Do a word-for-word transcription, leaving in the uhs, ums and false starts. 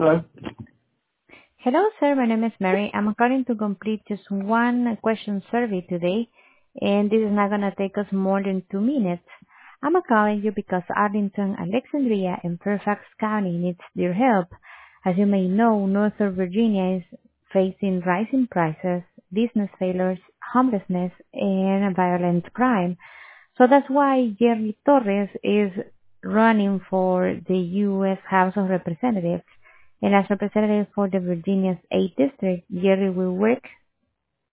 Hello. Hello, sir. My name is Mary. I'm calling to complete just one question survey today, and this is not going to take us more than two minutes. I'm calling you because Arlington, Alexandria, and Fairfax County needs your help. As you may know, Northern Virginia is facing rising prices, business failures, homelessness, and violent crime. So that's why Jerry Torres is running for the U S House of Representatives. And as representative for the Virginia's eighth District, Jerry will work